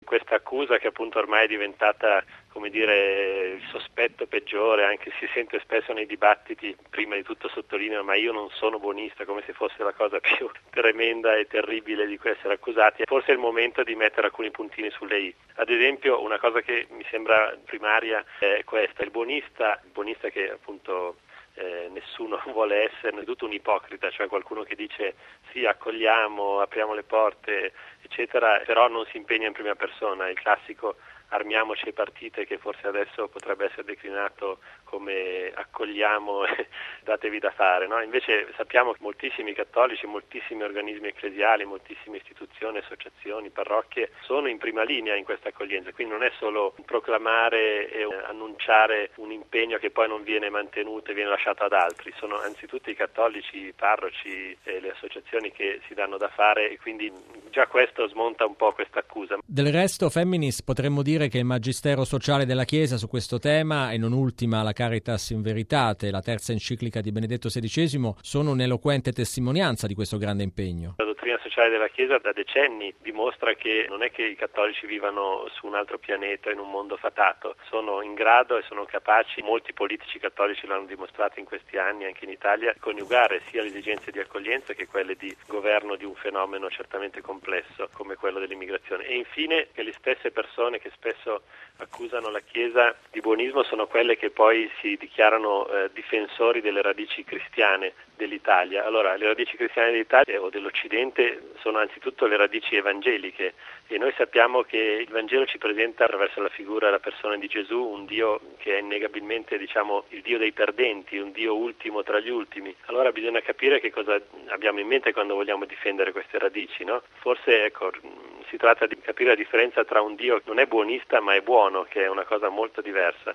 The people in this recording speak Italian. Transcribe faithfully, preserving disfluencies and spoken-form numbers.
questa accusa che appunto ormai è diventata, come dire, il sospetto peggiore, anche si sente spesso nei dibattiti, prima di tutto sottolineo, ma io non sono buonista, come se fosse la cosa più tremenda e terribile di cui essere accusati. Forse è il momento di mettere alcuni puntini sulle i. Ad esempio, una cosa che mi sembra primaria è questa: il buonista, il buonista che appunto Eh, nessuno vuole essere, è tutto un ipocrita, cioè qualcuno che dice sì, accogliamo, apriamo le porte, eccetera, però non si impegna in prima persona. Il classico armiamoci le partite, che forse adesso potrebbe essere declinato come accogliamo e datevi da fare, no? Invece sappiamo che moltissimi cattolici, moltissimi organismi ecclesiali, moltissime istituzioni, associazioni, parrocchie sono in prima linea in questa accoglienza, quindi non è solo proclamare e annunciare un impegno che poi non viene mantenuto e viene lasciato ad altri, sono anzitutto i cattolici, i parroci e le associazioni che si danno da fare, e quindi già questo smonta un po' questa accusa. Del resto, Femminis, potremmo dire che il magistero sociale della Chiesa su questo tema, e non ultima la Caritas in Veritate, la terza enciclica di Benedetto sedicesimo, sono un'eloquente testimonianza di questo grande impegno. La dottrina sociale della Chiesa da decenni dimostra che non è che i cattolici vivano su un altro pianeta in un mondo fatato, sono in grado e sono capaci, molti politici cattolici l'hanno dimostrato in questi anni anche in Italia, coniugare sia le esigenze di accoglienza che quelle di governo di un fenomeno certamente complesso come quello dell'immigrazione. E infine che le stesse persone che spesso accusano la Chiesa di buonismo sono quelle che poi si dichiarano eh, difensori delle radici cristiane dell'Italia. Allora, le radici cristiane dell'Italia o dell'Occidente sono anzitutto le radici evangeliche, e noi sappiamo che il Vangelo ci presenta attraverso la figura e la persona di Gesù un Dio che è innegabilmente, diciamo, il Dio dei perdenti, un Dio ultimo tra gli ultimi. Allora bisogna capire che cosa abbiamo in mente quando vogliamo difendere queste radici, no? Forse, ecco, si tratta di capire la differenza tra un Dio che non è buonista ma è buono, che è una cosa molto diversa.